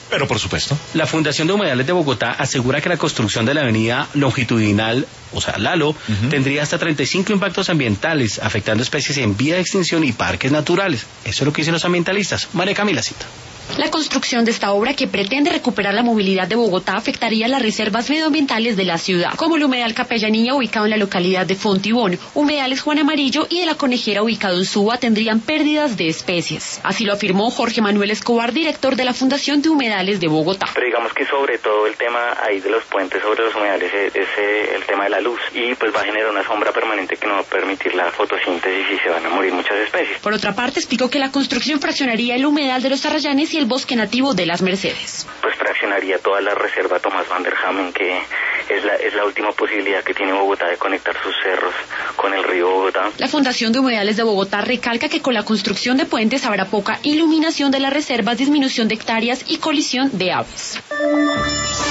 Pero por supuesto. La Fundación de Humedales de Bogotá asegura que la construcción de la avenida longitudinal, o sea, Lalo, tendría hasta 35 impactos ambientales, afectando especies en vía de extinción y parques naturales. Eso es lo que dicen los ambientalistas. María Camila cita. La construcción de esta obra, que pretende recuperar la movilidad de Bogotá, afectaría las reservas medioambientales de la ciudad, como el humedal Capellanía, ubicado en la localidad de Fontibón, humedales Juan Amarillo y de la Conejera, ubicado en Suba, tendrían pérdidas de especies. Así lo afirmó Jorge Manuel Escobar, director de la Fundación de Humedales de Bogotá. Pero digamos que sobre todo el tema ahí de los puentes sobre los humedales es el tema de la luz, y pues va a generar una sombra permanente que no va a permitir la fotosíntesis y se van a morir muchas especies. Por otra parte, explicó que la construcción fraccionaría el humedal de los Arrayanes y el bosque nativo de las Mercedes. Pues fraccionaría toda la reserva Tomás van der Hamen, que es la última posibilidad que tiene Bogotá de conectar sus cerros con el río Bogotá. La Fundación de Humedales de Bogotá recalca que con la construcción de puentes habrá poca iluminación de las reservas, disminución de hectáreas y colisión de aves.